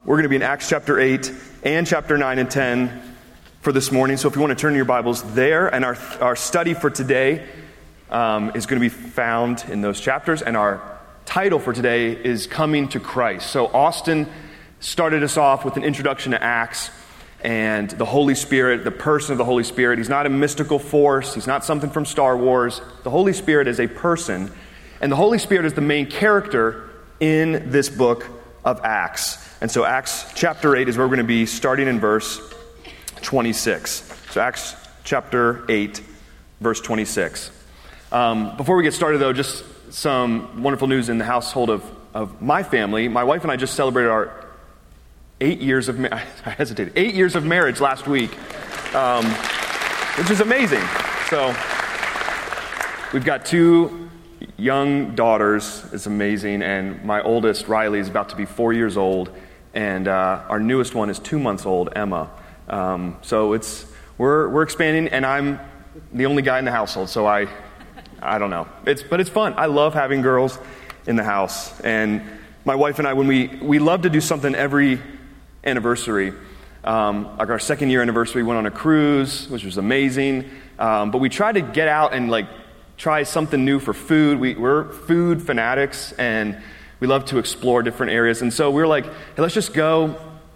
We're going to be in Acts chapter 8 and chapter 9 and 10 for this morning. So if you want to turn your Bibles there, and our study for today is going to be found in those chapters, and our title for today is Coming to Christ. So Austin started us off with an introduction to Acts and the Holy Spirit, the person of the Holy Spirit. He's not a mystical force. He's not something from Star Wars. The Holy Spirit is a person, and the Holy Spirit is the main character in this book of Acts. And so Acts chapter 8 is where we're going to be, starting in verse 26. So Acts chapter 8, verse 26. Before we get started, though, just some wonderful news in the household of my family. My wife and I just celebrated our 8 years of I hesitated. 8 years of marriage last week, which is amazing. So we've got two young daughters. It's amazing. And my oldest, Riley, is about to be 4 years old. And our newest one is 2 months old, Emma. So we're expanding, and I'm the only guy in the household. So I don't know. But it's fun. I love having girls in the house. And my wife and I, when we love to do something every anniversary. Like our second year anniversary, we went on a cruise, which was amazing. But we tried to get out and try something new for food. We're food fanatics, and we love to explore different areas. And so we were like, hey, let's just go.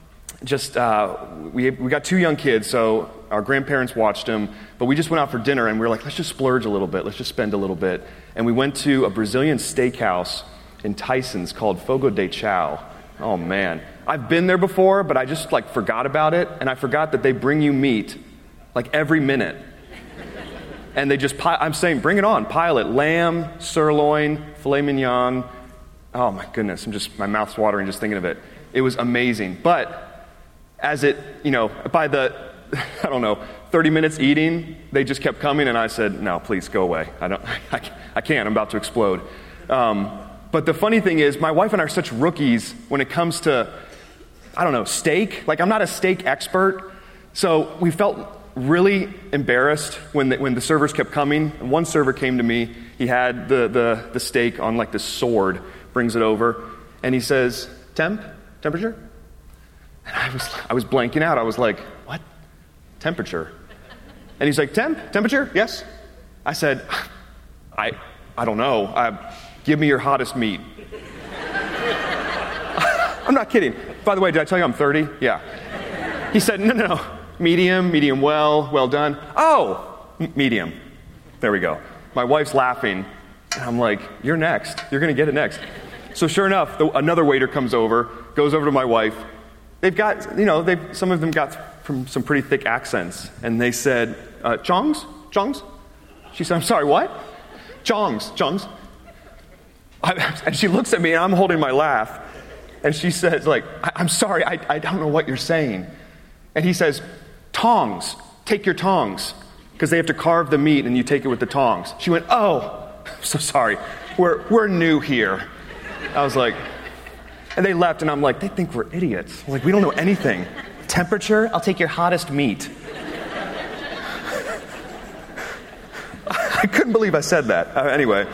We got two young kids, so our grandparents watched them. But we just went out for dinner, and we were like, let's just splurge a little bit. Let's just spend a little bit. And we went to a Brazilian steakhouse in Tysons called Fogo de Chao. Oh, man. I've been there before, but I just forgot about it. And I forgot that they bring you meat every minute. And they just, I'm saying, bring it on, pile it. Lamb, sirloin, filet mignon. Oh my goodness, my mouth's watering just thinking of it. It was amazing. But as it, by the, 30 minutes eating, they just kept coming, and I said, no, please go away. I can't, I'm about to explode. But the funny thing is, my wife and I are such rookies when it comes to, steak. I'm not a steak expert. So we felt really embarrassed when the servers kept coming. And one server came to me. He had the steak on this sword, brings it over, and he says, temperature? And I was blanking out. I was like, what? Temperature? And he's like, temperature? Yes. I said, I don't know. Give me your hottest meat. I'm not kidding. By the way, did I tell you I'm 30? Yeah. He said, no. Medium well done. Oh, medium. There we go. My wife's laughing, and I'm like, you're next. You're going to get it next. So sure enough, another waiter comes over, goes over to my wife. They've got, some of them got from some pretty thick accents, and they said, Chongs? She said, I'm sorry, what? Chongs. And she looks at me, and I'm holding my laugh, and she says, I'm sorry, I don't know what you're saying. And he says, tongs, take your tongs, because they have to carve the meat, and you take it with the tongs. She went, oh, so sorry, we're new here. I was like, and they left, and I'm like, they think we're idiots. We don't know anything. Temperature? I'll take your hottest meat. I couldn't believe I said that. Anyway,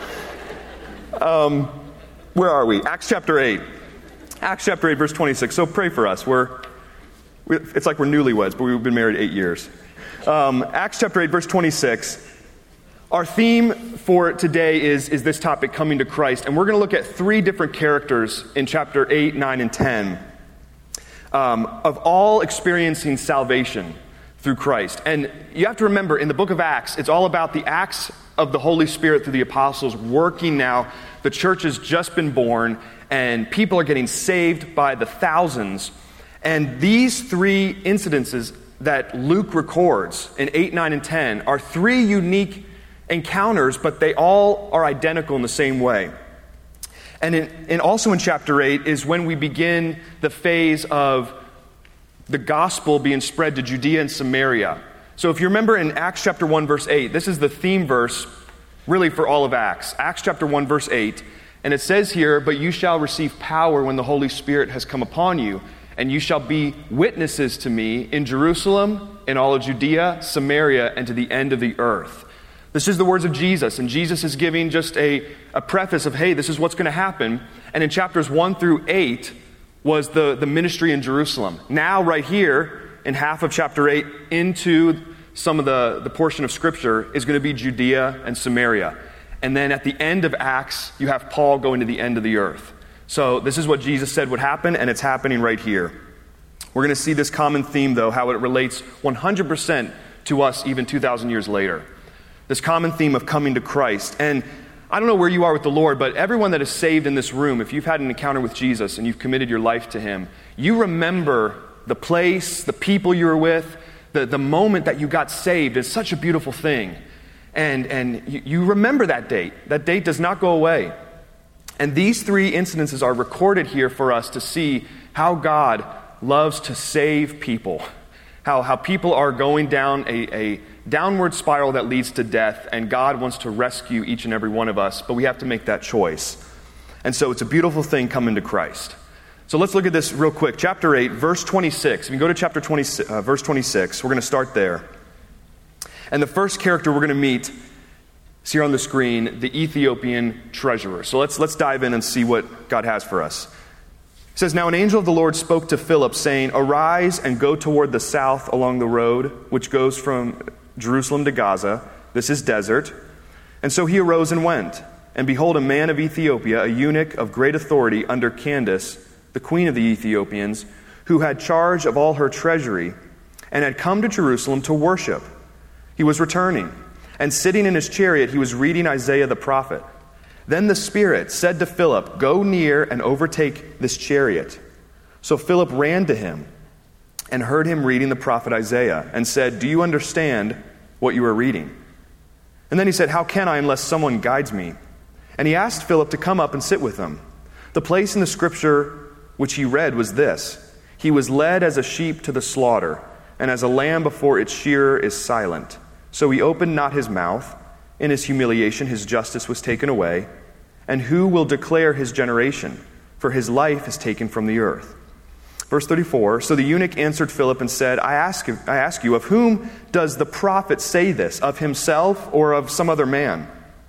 where are we? Acts chapter 8. Acts chapter 8, verse 26. So pray for us. It's like we're newlyweds, but we've been married 8 years. Acts chapter 8, verse 26. Our theme for today is this topic, coming to Christ. And we're going to look at three different characters in chapter 8, 9, and 10 of all experiencing salvation through Christ. And you have to remember, in the book of Acts, it's all about the acts of the Holy Spirit through the apostles working now. The church has just been born, and people are getting saved by the thousands. And these three incidences that Luke records in 8, 9, and 10 are three unique encounters, but they all are identical in the same way. And also in chapter 8 is when we begin the phase of the gospel being spread to Judea and Samaria. So if you remember in Acts chapter 1, verse 8, this is the theme verse really for all of Acts. Acts chapter 1, verse 8. And it says here, but you shall receive power when the Holy Spirit has come upon you, and you shall be witnesses to me in Jerusalem, in all of Judea, Samaria, and to the end of the earth. This is the words of Jesus, and Jesus is giving just a preface of, hey, this is what's going to happen. And in chapters 1 through 8, was the ministry in Jerusalem. Now, right here, in half of chapter 8, into some of the portion of Scripture, is going to be Judea and Samaria. And then at the end of Acts, you have Paul going to the end of the earth. So this is what Jesus said would happen, and it's happening right here. We're going to see this common theme, though, how it relates 100% to us even 2,000 years later. This common theme of coming to Christ. And I don't know where you are with the Lord, but everyone that is saved in this room, if you've had an encounter with Jesus and you've committed your life to Him, you remember the place, the people you were with, the moment that you got saved is such a beautiful thing. And you remember that date. That date does not go away. And these three incidences are recorded here for us to see how God loves to save people. How people are going down a downward spiral that leads to death, and God wants to rescue each and every one of us, but we have to make that choice. And so it's a beautiful thing coming to Christ. So let's look at this real quick. Chapter 8, verse 26. If you go to chapter 20, verse 26, we're going to start there. And the first character we're going to meet is here on the screen, the Ethiopian treasurer. So let's dive in and see what God has for us. It says, "Now an angel of the Lord spoke to Philip, saying, 'Arise and go toward the south along the road, which goes from Jerusalem to Gaza. This is desert.' And so he arose and went. And behold, a man of Ethiopia, a eunuch of great authority under Candace, the queen of the Ethiopians, who had charge of all her treasury, and had come to Jerusalem to worship. He was returning, and sitting in his chariot, he was reading Isaiah the prophet. Then the Spirit said to Philip, 'Go near and overtake this chariot.' So Philip ran to him and heard him reading the prophet Isaiah, and said, 'Do you understand what you are reading?' And then he said, 'How can I unless someone guides me?' And he asked Philip to come up and sit with him. The place in the Scripture which he read was this: 'He was led as a sheep to the slaughter, and as a lamb before its shearer is silent. So he opened not his mouth. In his humiliation his justice was taken away. And who will declare his generation? For his life is taken from the earth.'" Verse 34, "So the eunuch answered Philip and said, I ask you, of whom does the prophet say this? Of himself or of some other man?"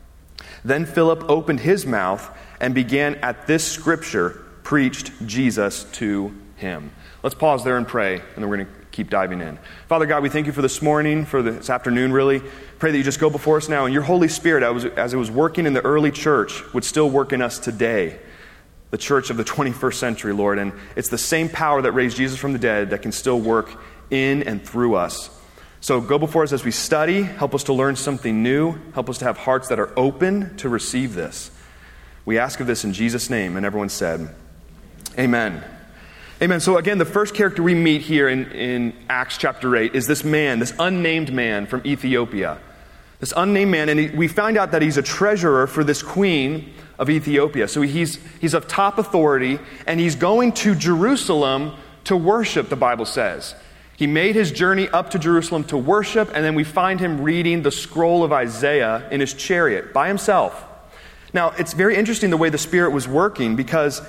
Then Philip opened his mouth and began at this scripture, preached Jesus to him. Let's pause there and pray, and then we're going to keep diving in. Father God, we thank you for this morning, for this afternoon really. Pray that you just go before us now, and your Holy Spirit, as it was working in the early church, would still work in us today. The church of the 21st century, Lord. And it's the same power that raised Jesus from the dead that can still work in and through us. So go before us as we study. Help us to learn something new. Help us to have hearts that are open to receive this. We ask of this in Jesus' name. And everyone said, amen. Amen. So again, the first character we meet here in Acts chapter 8 is this man, this unnamed man from Ethiopia. This unnamed man, and we find out that he's a treasurer for this queen of Ethiopia. So he's of top authority, and he's going to Jerusalem to worship, the Bible says. He made his journey up to Jerusalem to worship, and then we find him reading the scroll of Isaiah in his chariot by himself. Now, it's very interesting the way the Spirit was working, because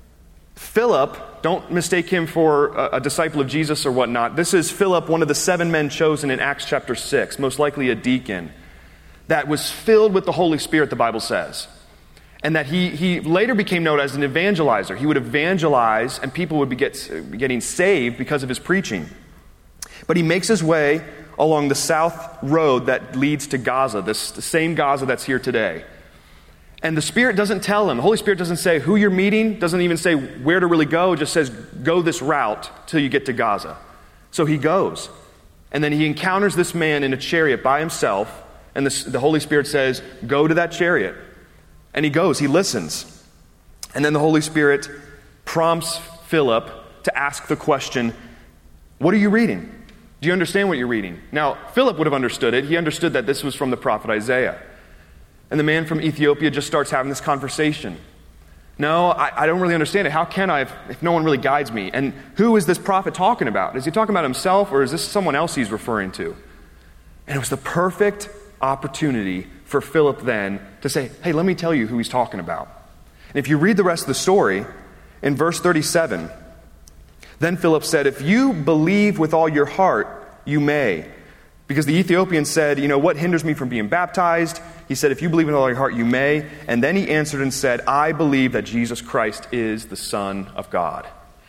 Philip, don't mistake him for a disciple of Jesus or whatnot. This is Philip, one of the 7 men chosen in Acts chapter 6, most likely a deacon, that was filled with the Holy Spirit, the Bible says. And that he later became known as an evangelizer. He would evangelize, and people would be getting saved because of his preaching. But he makes his way along the south road that leads to Gaza, the same Gaza that's here today. And the Spirit doesn't tell him. The Holy Spirit doesn't say who you're meeting, doesn't even say where to really go. It just says, go this route till you get to Gaza. So he goes. And then he encounters this man in a chariot by himself. And the Holy Spirit says, go to that chariot. And he goes, he listens. And then the Holy Spirit prompts Philip to ask the question, what are you reading? Do you understand what you're reading? Now, Philip would have understood it. He understood that this was from the prophet Isaiah. And the man from Ethiopia just starts having this conversation. No, I don't really understand it. How can I if no one really guides me? And who is this prophet talking about? Is he talking about himself, or is this someone else he's referring to? And it was the perfect opportunity for Philip then to say, hey, let me tell you who he's talking about. And if you read the rest of the story, in verse 37, then Philip said, if you believe with all your heart, you may. Because the Ethiopian said, what hinders me from being baptized? He said, if you believe with all your heart, you may. And then he answered and said, I believe that Jesus Christ is the Son of God.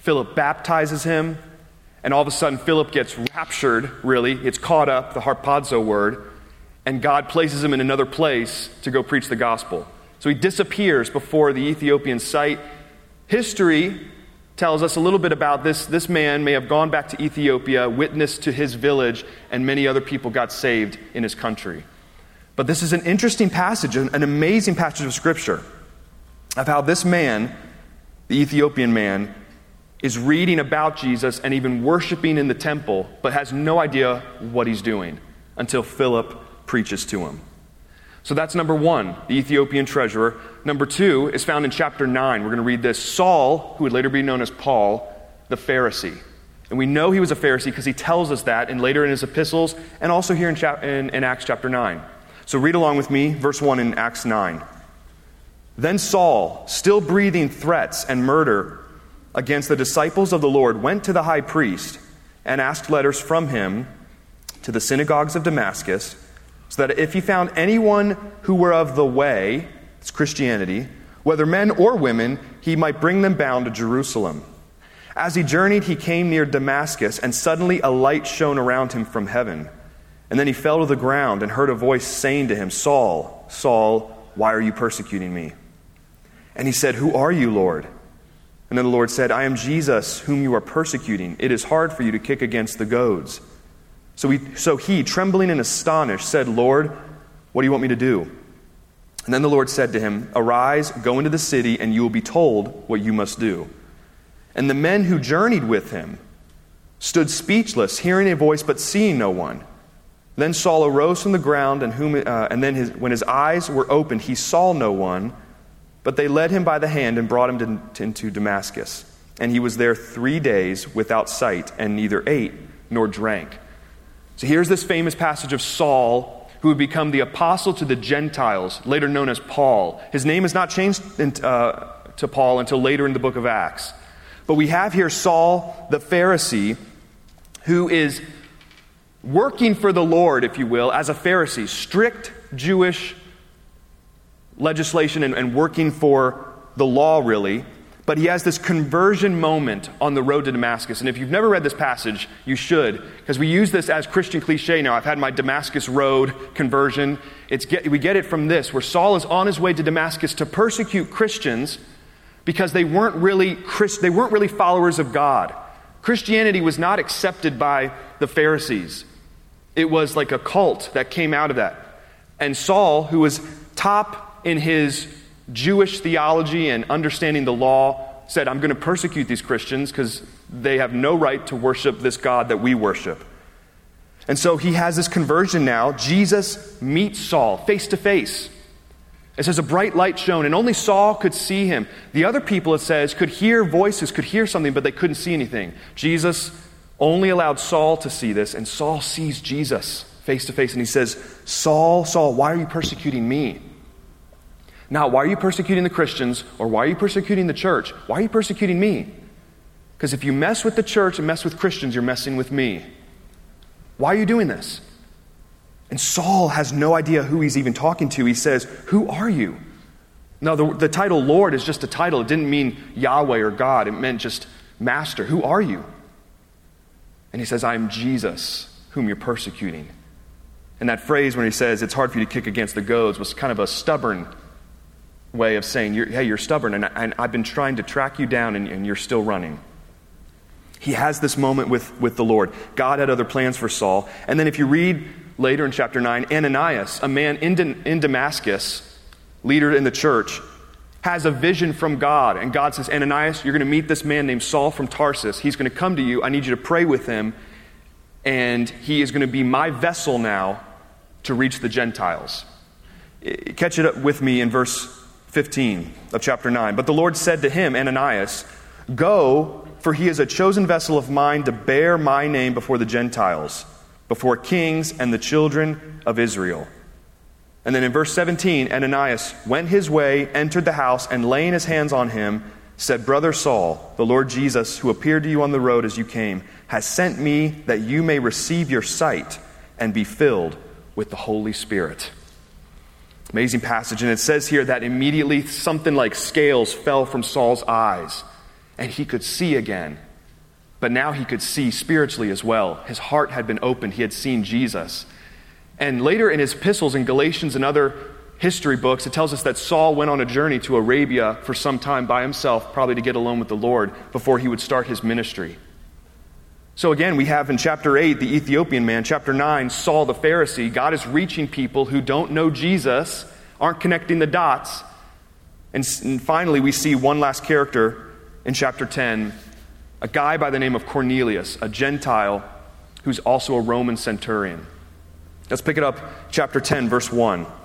Philip baptizes him, and all of a sudden Philip gets raptured, really. It's caught up, the harpazo word, and God places him in another place to go preach the gospel. So he disappears before the Ethiopian sight. History tells us a little bit about this. This man may have gone back to Ethiopia, witnessed to his village, and many other people got saved in his country. But this is an interesting passage, an amazing passage of Scripture, of how this man, the Ethiopian man, is reading about Jesus and even worshiping in the temple, but has no idea what he's doing until Philip preaches to him. So that's number one, the Ethiopian treasurer. Number two is found in chapter 9. We're going to read this. Saul, who would later be known as Paul, the Pharisee. And we know he was a Pharisee because he tells us that later in his epistles and also here in Acts chapter 9. So read along with me, verse 1 in Acts 9. Then Saul, still breathing threats and murder against the disciples of the Lord, went to the high priest and asked letters from him to the synagogues of Damascus, so that if he found anyone who were of the way, it's Christianity, whether men or women, he might bring them bound to Jerusalem. As he journeyed, he came near Damascus, and suddenly a light shone around him from heaven. And then he fell to the ground and heard a voice saying to him, Saul, Saul, why are you persecuting me? And he said, Who are you, Lord? And then the Lord said, I am Jesus, whom you are persecuting. It is hard for you to kick against the goads. So he, trembling and astonished, said, Lord, what do you want me to do? And then the Lord said to him, Arise, go into the city, and you will be told what you must do. And the men who journeyed with him stood speechless, hearing a voice but seeing no one. Then Saul arose from the ground, when his eyes were opened, he saw no one, but they led him by the hand and brought him into Damascus. And he was there 3 days without sight, and neither ate nor drank. So here's this famous passage of Saul, who would become the apostle to the Gentiles, later known as Paul. His name is not changed to Paul until later in the book of Acts. But we have here Saul, the Pharisee, who is working for the Lord, if you will, as a Pharisee, strict Jewish legislation and working for the law, really. But he has this conversion moment on the road to Damascus. And if you've never read this passage, you should, because we use this as Christian cliche now. I've had my Damascus Road conversion. We get it from this, where Saul is on his way to Damascus to persecute Christians because they weren't really followers of God. Christianity was not accepted by the Pharisees. It was like a cult that came out of that. And Saul, who was top in his Jewish theology and understanding the law, said, I'm going to persecute these Christians because they have no right to worship this God that we worship. And so he has this conversion now. Jesus meets Saul face to face. It says a bright light shone, and only Saul could see him. The other people, it says, could hear voices, could hear something, but they couldn't see anything. Jesus only allowed Saul to see this, and Saul sees Jesus face to face, and he says, Saul, Saul, why are you persecuting me? Now, why are you persecuting the Christians, or why are you persecuting the church? Why are you persecuting me? Because if you mess with the church and mess with Christians, you're messing with me. Why are you doing this? And Saul has no idea who he's even talking to. He says, Who are you? Now, the title Lord is just a title. It didn't mean Yahweh or God. It meant just Master. Who are you? And he says, I am Jesus, whom you're persecuting. And that phrase when he says, it's hard for you to kick against the goads, was kind of a stubborn way of saying, you're stubborn, and I've been trying to track you down, and you're still running. He has this moment with the Lord. God had other plans for Saul. And then if you read later in chapter 9, Ananias, a man in Damascus, leader in the church, has a vision from God. And God says, Ananias, you're going to meet this man named Saul from Tarsus. He's going to come to you. I need you to pray with him. And he is going to be my vessel now to reach the Gentiles. Catch it up with me in verse 15 of chapter 9. But the Lord said to him, Ananias, go, for he is a chosen vessel of mine to bear my name before the Gentiles, before kings and the children of Israel. And then in verse 17, Ananias went his way, entered the house, and laying his hands on him, said, Brother Saul, the Lord Jesus, who appeared to you on the road as you came, has sent me that you may receive your sight and be filled with the Holy Spirit. Amazing passage. And it says here that immediately something like scales fell from Saul's eyes. and he could see again. But now he could see spiritually as well. His heart had been opened. He had seen Jesus. And later in his epistles in Galatians and other history books, it tells us that Saul went on a journey to Arabia for some time by himself, probably to get alone with the Lord before he would start his ministry. So again, we have in chapter 8, the Ethiopian man. Chapter 9, Saul the Pharisee. God is reaching people who don't know Jesus, aren't connecting the dots. And finally, we see one last character in chapter 10, a guy by the name of Cornelius, a Gentile who's also a Roman centurion. Let's pick it up, chapter 10, verse 1. It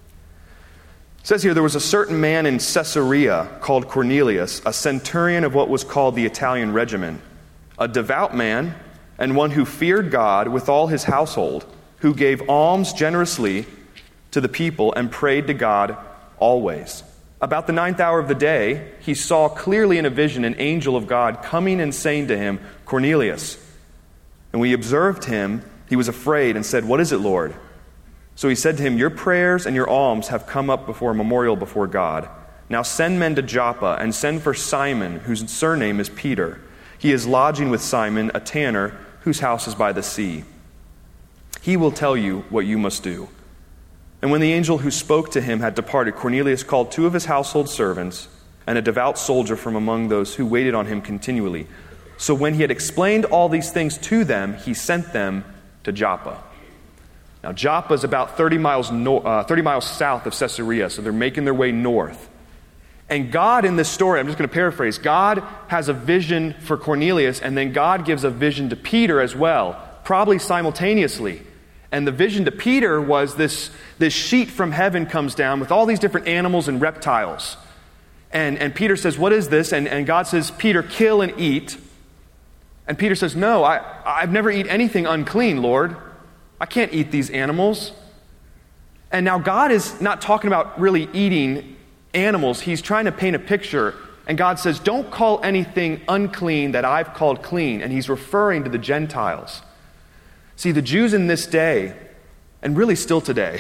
says here, there was a certain man in Caesarea called Cornelius, a centurion of what was called the Italian regiment, a devout man, and one who feared God with all his household, who gave alms generously to the people and prayed to God always. About the 9th hour of the day, he saw clearly in a vision an angel of God coming and saying to him, Cornelius. And when he observed him, he was afraid and said, What is it, Lord? So he said to him, Your prayers and your alms have come up before a memorial before God. Now send men to Joppa and send for Simon, whose surname is Peter. He is lodging with Simon, a tanner, whose house is by the sea. He will tell you what you must do. And when the angel who spoke to him had departed, Cornelius called 2 of his household servants and a devout soldier from among those who waited on him continually. So when he had explained all these things to them, he sent them to Joppa. Now Joppa is about 30 miles south of Caesarea, so they're making their way north. And God in this story, I'm just going to paraphrase, God has a vision for Cornelius, and then God gives a vision to Peter as well, probably simultaneously. And the vision to Peter was this sheet from heaven comes down with all these different animals and reptiles. And Peter says, What is this? And God says, Peter, kill and eat. And Peter says, No, I've never eaten anything unclean, Lord. I can't eat these animals. And now God is not talking about really eating animals. He's trying to paint a picture. And God says, Don't call anything unclean that I've called clean. And he's referring to the Gentiles. See, the Jews in this day, and really still today,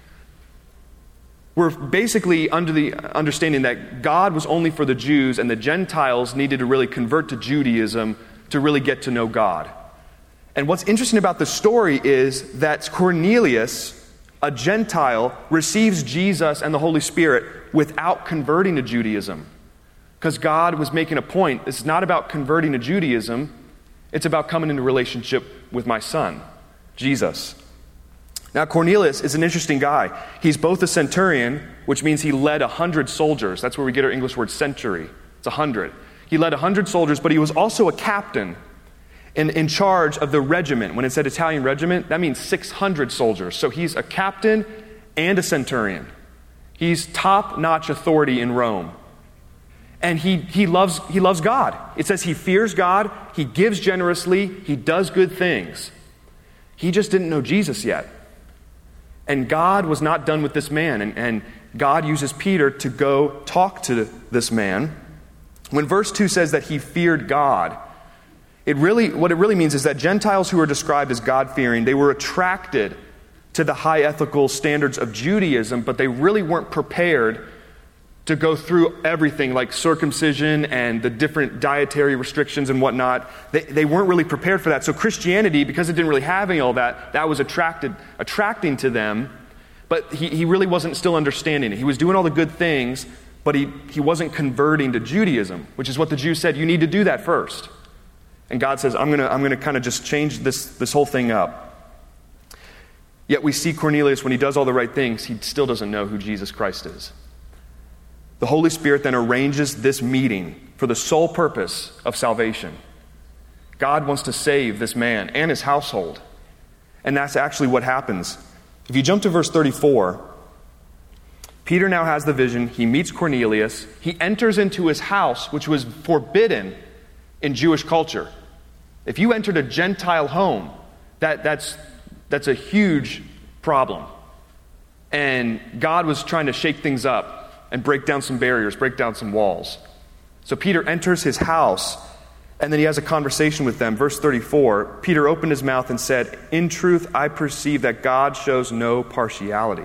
were basically under the understanding that God was only for the Jews and the Gentiles needed to really convert to Judaism to really get to know God. And what's interesting about the story is that Cornelius, a Gentile, receives Jesus and the Holy Spirit without converting to Judaism. Because God was making a point. It's not about converting to Judaism. It's about coming into relationship with my son, Jesus. Now, Cornelius is an interesting guy. He's both a centurion, which means he led 100 soldiers. That's where we get our English word century. It's 100. He led 100 soldiers, but he was also a captain in charge of the regiment. When it said Italian regiment, that means 600 soldiers. So he's a captain and a centurion. He's top-notch authority in Rome. And he loves God. It says he fears God, he gives generously, he does good things. He just didn't know Jesus yet. And God was not done with this man. And God uses Peter to go talk to this man. When verse 2 says that he feared God, what it really means is that Gentiles who are described as God-fearing, they were attracted to the high ethical standards of Judaism, but they really weren't prepared to go through everything like circumcision and the different dietary restrictions and whatnot. They weren't really prepared for that. So Christianity, because it didn't really have any of all that, that was attracting to them, but he really wasn't still understanding it. He was doing all the good things, but he wasn't converting to Judaism, which is what the Jews said, you need to do that first. And God says, I'm gonna kind of just change this whole thing up. Yet we see Cornelius, when he does all the right things, he still doesn't know who Jesus Christ is. The Holy Spirit then arranges this meeting for the sole purpose of salvation. God wants to save this man and his household. And that's actually what happens. If you jump to verse 34, Peter now has the vision. He meets Cornelius. He enters into his house, which was forbidden in Jewish culture. If you entered a Gentile home, that's a huge problem. And God was trying to shake things up and break down some barriers, break down some walls. So Peter enters his house, and then he has a conversation with them. Verse 34, Peter opened his mouth and said, In truth, I perceive that God shows no partiality.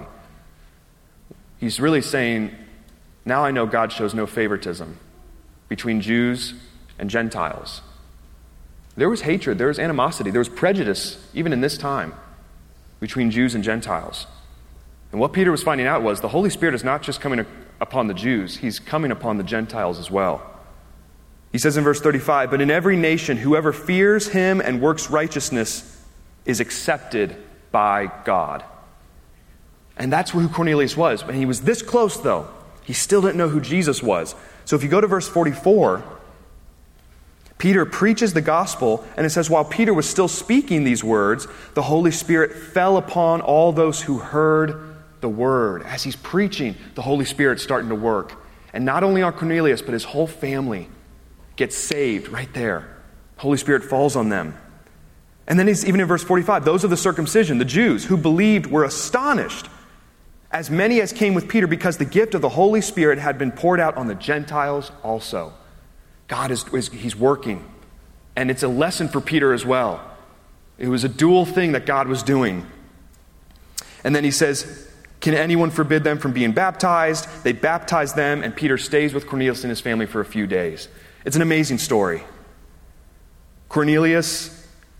He's really saying, now I know God shows no favoritism between Jews and Gentiles. There was hatred, there was animosity, there was prejudice, even in this time, between Jews and Gentiles. And what Peter was finding out was the Holy Spirit is not just coming upon the Jews, he's coming upon the Gentiles as well. He says in verse 35, "But in every nation, whoever fears him and works righteousness is accepted by God." And that's who Cornelius was. When he was this close, though, he still didn't know who Jesus was. So if you go to verse 44, Peter preaches the gospel, and it says, while Peter was still speaking these words, the Holy Spirit fell upon all those who heard the word. As he's preaching, the Holy Spirit's starting to work. And not only on Cornelius, but his whole family gets saved right there. The Holy Spirit falls on them. And then he's even in verse 45, those of the circumcision, the Jews who believed, were astonished, as many as came with Peter, because the gift of the Holy Spirit had been poured out on the Gentiles also. God he's working. And it's a lesson for Peter as well. It was a dual thing that God was doing. And then he says, can anyone forbid them from being baptized? They baptize them, and Peter stays with Cornelius and his family for a few days. It's an amazing story. Cornelius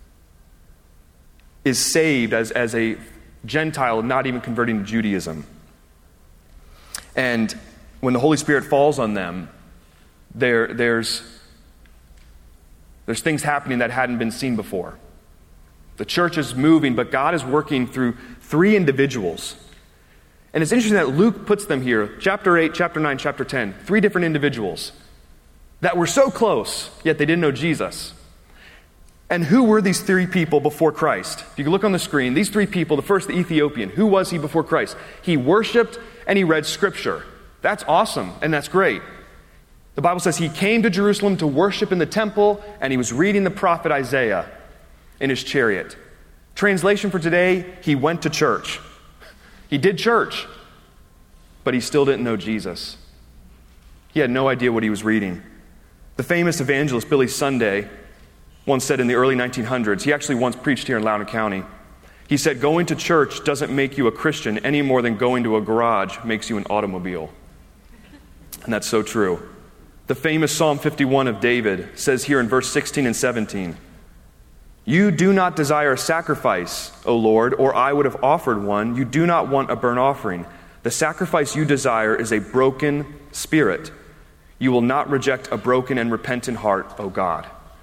is saved as a Gentile, not even converting to Judaism. And when the Holy Spirit falls on them, there's things happening that hadn't been seen before. The church is moving, but God is working through 3 individuals. And it's interesting that Luke puts them here, chapter 8, chapter 9, chapter 10, 3 different individuals that were so close, yet they didn't know Jesus. And who were these 3 people before Christ? If you can look on the screen, these 3 people, the first, the Ethiopian, who was he before Christ? He worshiped and he read Scripture. That's awesome, and that's great. The Bible says he came to Jerusalem to worship in the temple, and he was reading the prophet Isaiah in his chariot. Translation for today, he went to church. He did church, but he still didn't know Jesus. He had no idea what he was reading. The famous evangelist Billy Sunday once said in the early 1900s, he actually once preached here in Loudoun County, he said, going to church doesn't make you a Christian any more than going to a garage makes you an automobile. And that's so true. The famous Psalm 51 of David says here in verse 16 and 17, "You do not desire a sacrifice, O Lord, or I would have offered one. You do not want a burnt offering. The sacrifice you desire is a broken spirit. You will not reject a broken and repentant heart, O God."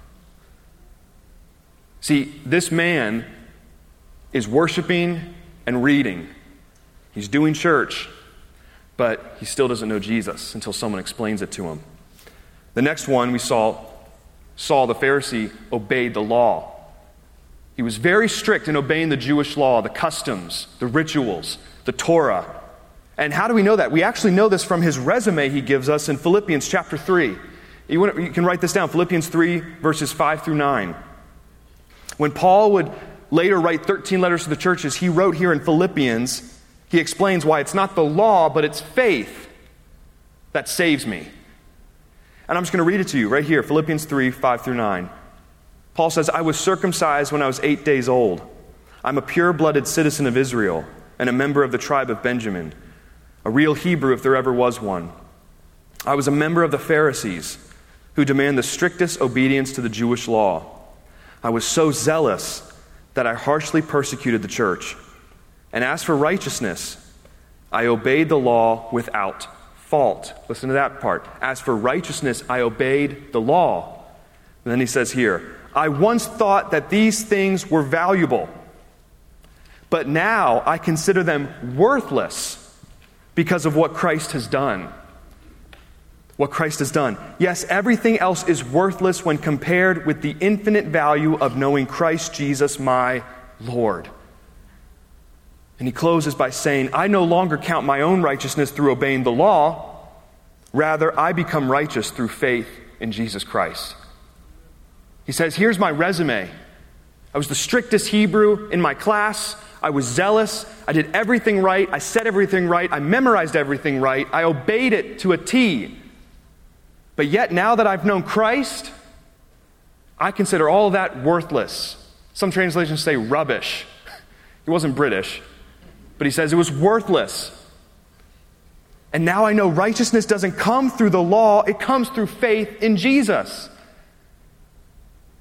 See, this man is worshiping and reading. He's doing church, but he still doesn't know Jesus until someone explains it to him. The next one we saw, Saul the Pharisee obeyed the law. He was very strict in obeying the Jewish law, the customs, the rituals, the Torah. And how do we know that? We actually know this from his resume he gives us in Philippians chapter 3. You can write this down, Philippians 3, verses 5 through 9. When Paul would later write 13 letters to the churches, he wrote here in Philippians, he explains why it's not the law, but it's faith that saves me. And I'm just going to read it to you right here, Philippians 3, 5 through 9. Paul says, "I was circumcised when I was 8 days old. I'm a pure-blooded citizen of Israel and a member of the tribe of Benjamin, a real Hebrew if there ever was one. I was a member of the Pharisees, who demand the strictest obedience to the Jewish law. I was so zealous that I harshly persecuted the church. And as for righteousness, I obeyed the law without fault." Listen to that part. As for righteousness, I obeyed the law. And then he says here, "I once thought that these things were valuable, but now I consider them worthless because of what Christ has done." What Christ has done. Yes, everything else is worthless when compared with the infinite value of knowing Christ Jesus, my Lord. And he closes by saying, "I no longer count my own righteousness through obeying the law. Rather, I become righteous through faith in Jesus Christ." He says, here's my resume. I was the strictest Hebrew in my class. I was zealous. I did everything right. I said everything right. I memorized everything right. I obeyed it to a T. But yet, now that I've known Christ, I consider all of that worthless. Some translations say rubbish. He wasn't British, but he says it was worthless. And now I know righteousness doesn't come through the law, it comes through faith in Jesus.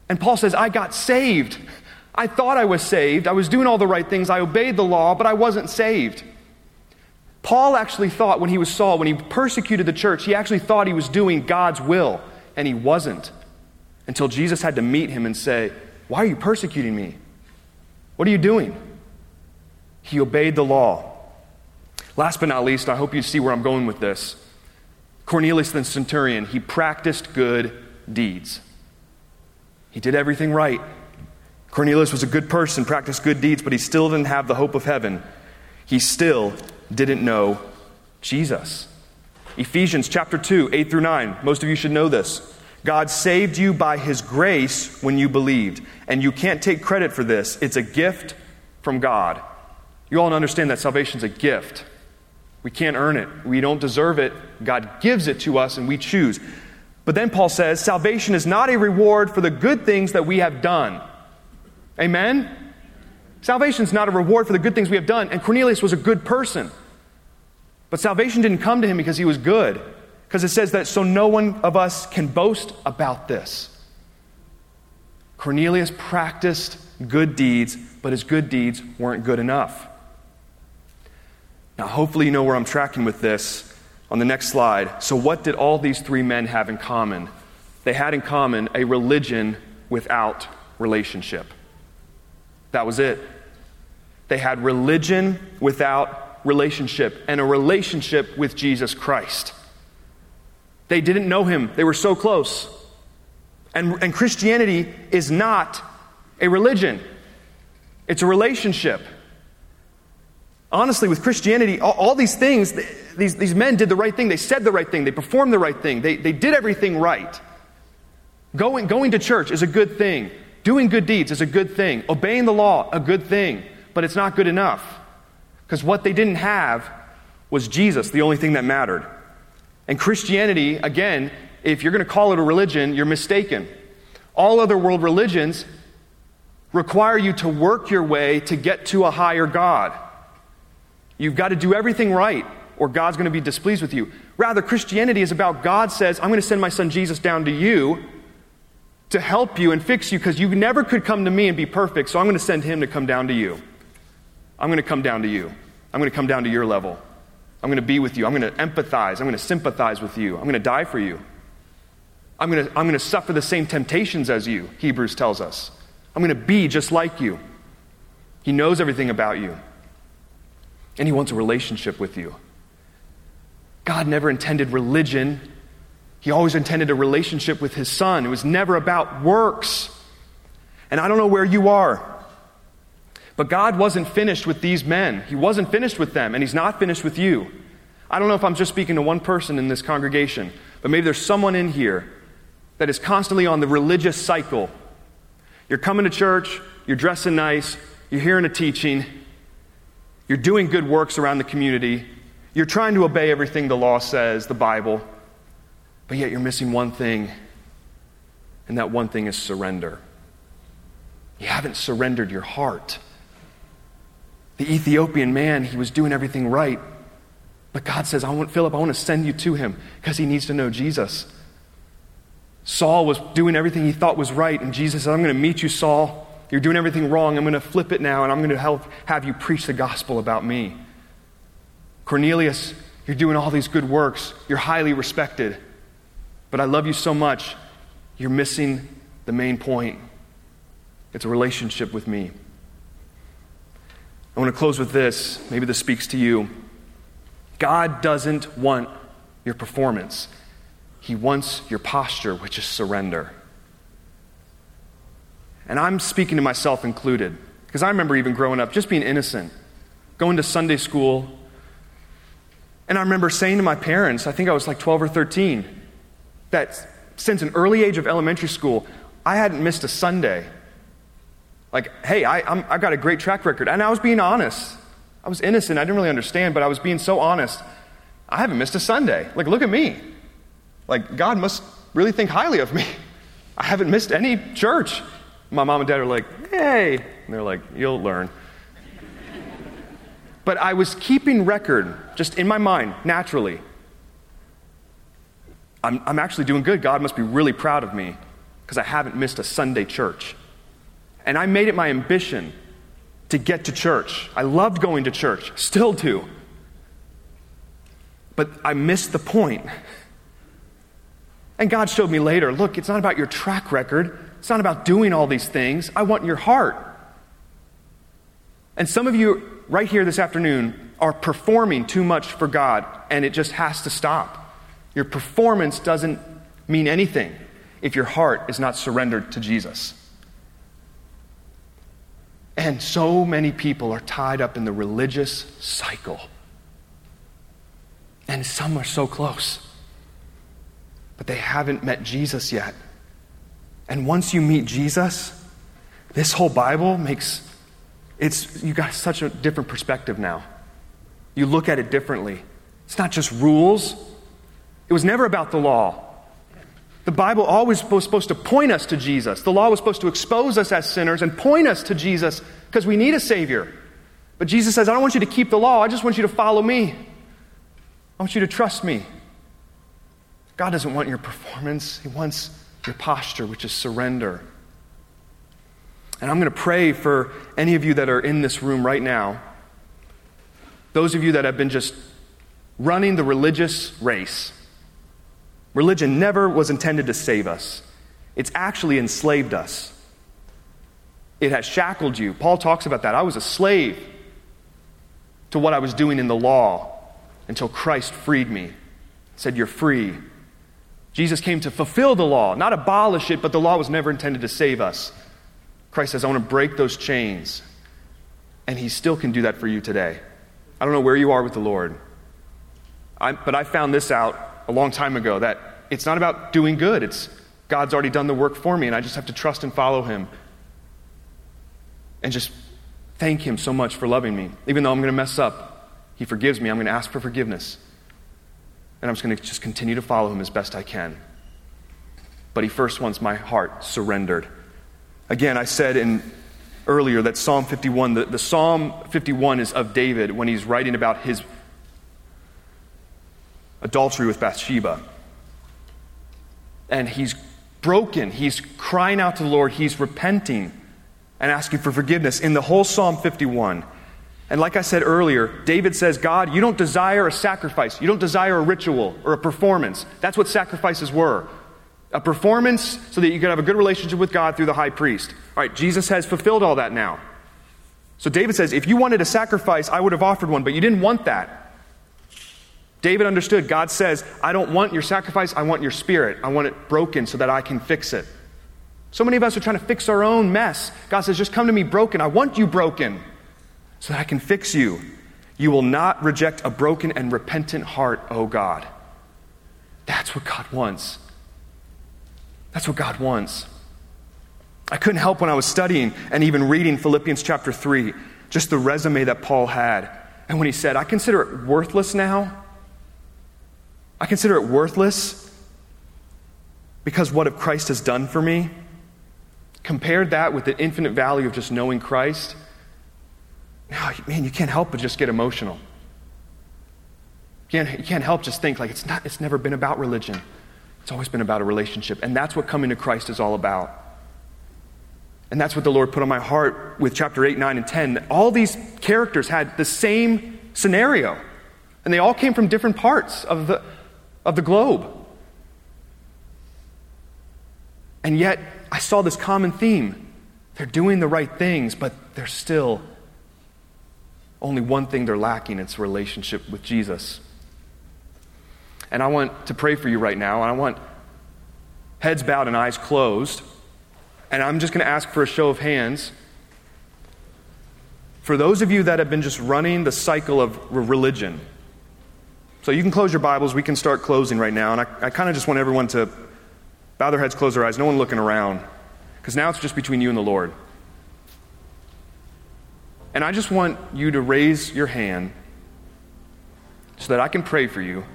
And Paul says, I got saved. I thought I was saved. I was doing all the right things. I obeyed the law, but I wasn't saved. Paul actually thought when he was Saul, when he persecuted the church, he actually thought he was doing God's will, and he wasn't. Until Jesus had to meet him and say, why are you persecuting me? What are you doing? He obeyed the law. Last but not least, I hope you see where I'm going with this. Cornelius the centurion, he practiced good deeds. He did everything right. Cornelius was a good person, practiced good deeds, but he still didn't have the hope of heaven. He still didn't know Jesus. Ephesians chapter 2, 8 through 9. Most of you should know this. God saved you by His grace when you believed. And you can't take credit for this. It's a gift from God. You all understand that salvation's a gift. We can't earn it. We don't deserve it. God gives it to us and we choose. But then Paul says, salvation is not a reward for the good things that we have done. Amen? Salvation is not a reward for the good things we have done. And Cornelius was a good person. But salvation didn't come to him because he was good. Because it says that so no one of us can boast about this. Cornelius practiced good deeds, but his good deeds weren't good enough. Now, hopefully you know where I'm tracking with this on the next slide. So what did all these three men have in common? They had in common a religion without relationship. That was it. They had religion without relationship, and a relationship with Jesus Christ. They didn't know Him. They were so close. And Christianity is not a religion. It's a relationship. Honestly, with Christianity, all these things, these men did the right thing. They said the right thing. They performed the right thing. They did everything right. Going to church is a good thing. Doing good deeds is a good thing. Obeying the law, a good thing. But it's not good enough. Because what they didn't have was Jesus, the only thing that mattered. And Christianity, again, if you're going to call it a religion, you're mistaken. All other world religions require you to work your way to get to a higher God. You've got to do everything right, or God's going to be displeased with you. Rather, Christianity is about God says, I'm going to send my son Jesus down to you to help you and fix you, because you never could come to me and be perfect, so I'm going to send him to come down to you. I'm going to come down to you. I'm going to come down to your level. I'm going to be with you. I'm going to empathize. I'm going to sympathize with you. I'm going to die for you. I'm going to suffer the same temptations as you, Hebrews tells us. I'm going to be just like you. He knows everything about you. And He wants a relationship with you. God never intended religion. He always intended a relationship with His Son. It was never about works. And I don't know where you are, but God wasn't finished with these men. He wasn't finished with them, and He's not finished with you. I don't know if I'm just speaking to one person in this congregation, but maybe there's someone in here that is constantly on the religious cycle. You're coming to church, you're dressing nice, you're hearing a teaching, you're doing good works around the community, you're trying to obey everything the law says, the Bible, but yet you're missing one thing, and that one thing is surrender. You haven't surrendered your heart. The Ethiopian man, he was doing everything right, but God says, Philip, I want to send you to him because he needs to know Jesus. Saul was doing everything he thought was right, and Jesus said, I'm going to meet you, Saul. You're doing everything wrong. I'm going to flip it now, and I'm going to have you preach the gospel about me. Cornelius, you're doing all these good works. You're highly respected. But I love you so much, you're missing the main point. It's a relationship with me. I want to close with this. Maybe this speaks to you. God doesn't want your performance. He wants your posture, which is surrender. And I'm speaking to myself included, because I remember even growing up, just being innocent, going to Sunday school. And I remember saying to my parents, I think I was like 12 or 13, that since an early age of elementary school, I hadn't missed a Sunday. Like, hey, I've got a great track record. And I was being honest. I was innocent. I didn't really understand, but I was being so honest. I haven't missed a Sunday. Like, look at me. Like, God must really think highly of me. I haven't missed any church. My mom and dad are like, hey. And they're like, you'll learn. But I was keeping record, just in my mind, naturally. I'm actually doing good. God must be really proud of me. because I haven't missed a Sunday church. And I made it my ambition to get to church. I loved going to church, still do. But I missed the point. And God showed me later, look, it's not about your track record. It's not about doing all these things. I want your heart. And some of you right here this afternoon are performing too much for God, and it just has to stop. Your performance doesn't mean anything if your heart is not surrendered to Jesus. And so many people are tied up in the religious cycle. And some are so close. But they haven't met Jesus yet. And once you meet Jesus, this whole Bible you got such a different perspective now. You look at it differently. It's not just rules. It was never about the law. The Bible always was supposed to point us to Jesus. The law was supposed to expose us as sinners and point us to Jesus because we need a Savior. But Jesus says, I don't want you to keep the law. I just want you to follow me. I want you to trust me. God doesn't want your performance. He wants your posture, which is surrender. And I'm going to pray for any of you that are in this room right now, those of you that have been just running the religious race. Religion never was intended to save us. It's actually enslaved us. It has shackled you. Paul talks about that. I was a slave to what I was doing in the law until Christ freed me. He said, you're free. Jesus came to fulfill the law, not abolish it, but the law was never intended to save us. Christ says, I want to break those chains. And he still can do that for you today. I don't know where you are with the Lord. But I found this out a long time ago, that it's not about doing good. It's God's already done the work for me, and I just have to trust and follow him. And just thank him so much for loving me. Even though I'm going to mess up, he forgives me. I'm going to ask for forgiveness. And I'm just going to just continue to follow him as best I can. But he first wants my heart surrendered. Again, I said earlier that Psalm 51, the Psalm 51 is of David when he's writing about his adultery with Bathsheba. And he's broken. He's crying out to the Lord. He's repenting and asking for forgiveness in the whole Psalm 51. And like I said earlier, David says, God, you don't desire a sacrifice. You don't desire a ritual or a performance. That's what sacrifices were. A performance so that you could have a good relationship with God through the high priest. All right, Jesus has fulfilled all that now. So David says, if you wanted a sacrifice, I would have offered one, but you didn't want that. David understood. God says, I don't want your sacrifice, I want your spirit. I want it broken so that I can fix it. So many of us are trying to fix our own mess. God says, just come to me broken. I want you broken so that I can fix you. You will not reject a broken and repentant heart, O God. That's what God wants. That's what God wants. I couldn't help when I was studying and even reading Philippians chapter 3, just the resume that Paul had. And when he said, I consider it worthless now. I consider it worthless because what Christ has done for me. Compared that with the infinite value of just knowing Christ. Man, you can't help but just get emotional. You can't help just think like it's never been about religion. It's always been about a relationship. And that's what coming to Christ is all about. And that's what the Lord put on my heart with chapter 8, 9, and 10. All these characters had the same scenario. And they all came from different parts of the globe. And yet, I saw this common theme. They're doing the right things, but there's still only one thing they're lacking. It's a relationship with Jesus. And I want to pray for you right now. And I want heads bowed and eyes closed. And I'm just going to ask for a show of hands. For those of you that have been just running the cycle of religion. So you can close your Bibles. We can start closing right now. And I kind of just want everyone to bow their heads, close their eyes. No one looking around. Because now it's just between you and the Lord. And I just want you to raise your hand so that I can pray for you.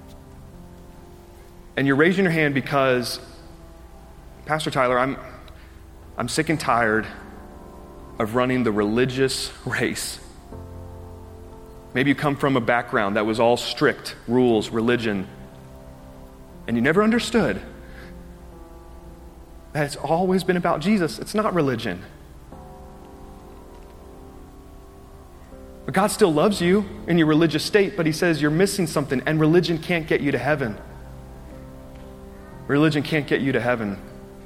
And you're raising your hand because, Pastor Tyler, I'm sick and tired of running the religious race. Maybe you come from a background that was all strict rules, religion, and you never understood that it's always been about Jesus. It's not religion. But God still loves you in your religious state, but he says you're missing something, and religion can't get you to heaven. Religion can't get you to heaven.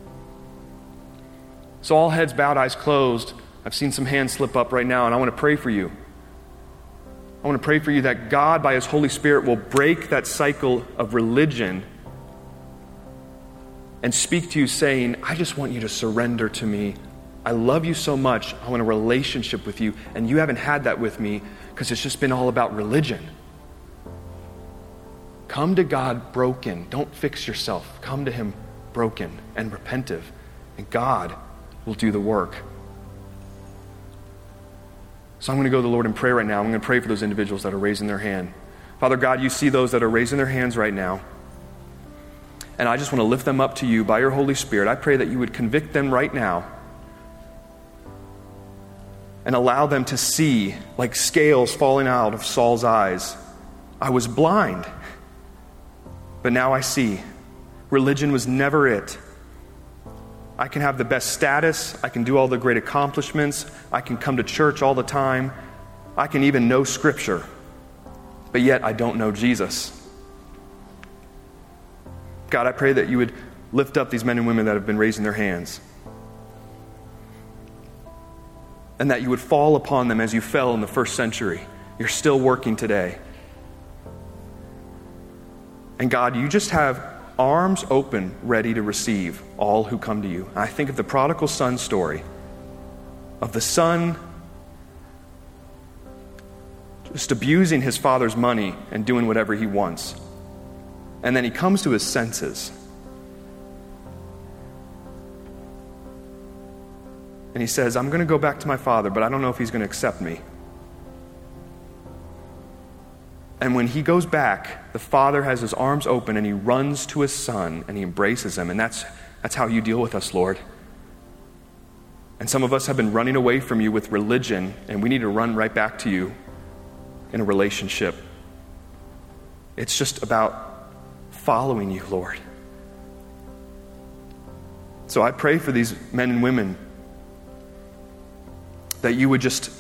So all heads bowed, eyes closed. I've seen some hands slip up right now, and I want to pray for you. I want to pray for you that God, by his Holy Spirit, will break that cycle of religion and speak to you saying, I just want you to surrender to me. I love you so much. I want a relationship with you, and you haven't had that with me because it's just been all about religion. Come to God broken. Don't fix yourself. Come to him broken and repentive, and God will do the work. So I'm going to go to the Lord in prayer right now. I'm going to pray for those individuals that are raising their hand. Father God, you see those that are raising their hands right now. And I just want to lift them up to you by your Holy Spirit. I pray that you would convict them right now and allow them to see, like scales falling out of Saul's eyes. I was blind, but now I see. Religion was never it. I can have the best status. I can do all the great accomplishments. I can come to church all the time. I can even know Scripture. But yet I don't know Jesus. God, I pray that you would lift up these men and women that have been raising their hands. And that you would fall upon them as you fell in the first century. You're still working today. And God, you just have arms open, ready to receive all who come to you. I think of the prodigal son story, of the son just abusing his father's money and doing whatever he wants. And then he comes to his senses. And he says, I'm going to go back to my father, but I don't know if he's going to accept me. And when he goes back, the father has his arms open and he runs to his son and he embraces him. And that's how you deal with us, Lord. And some of us have been running away from you with religion, and we need to run right back to you in a relationship. It's just about following you, Lord. So I pray for these men and women that you would just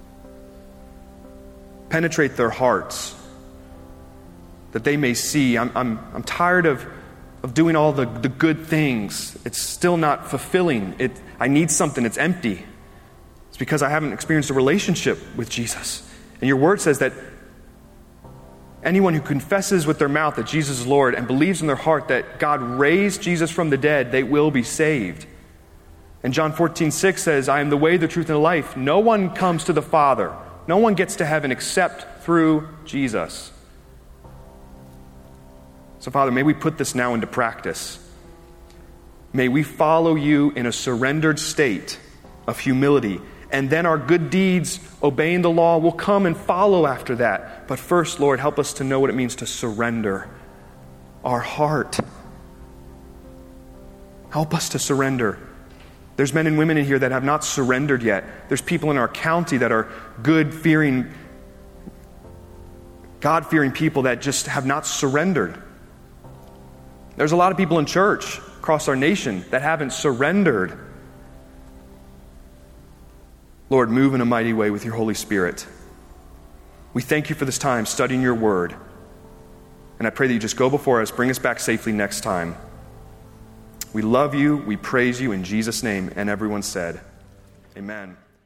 penetrate their hearts, that they may see, I'm tired of doing all the good things. It's still not fulfilling. I need something. It's empty. It's because I haven't experienced a relationship with Jesus. And your word says that anyone who confesses with their mouth that Jesus is Lord and believes in their heart that God raised Jesus from the dead, they will be saved. And John 14:6 says, I am the way, the truth, and the life. No one comes to the Father. No one gets to heaven except through Jesus. So, Father, may we put this now into practice. May we follow you in a surrendered state of humility. And then our good deeds, obeying the law, will come and follow after that. But first, Lord, help us to know what it means to surrender our heart. Help us to surrender. There's men and women in here that have not surrendered yet. There's people in our county that are God-fearing people that just have not surrendered. There's a lot of people in church across our nation that haven't surrendered. Lord, move in a mighty way with your Holy Spirit. We thank you for this time studying your word. And I pray that you just go before us, bring us back safely next time. We love you, we praise you in Jesus' name. And everyone said, amen.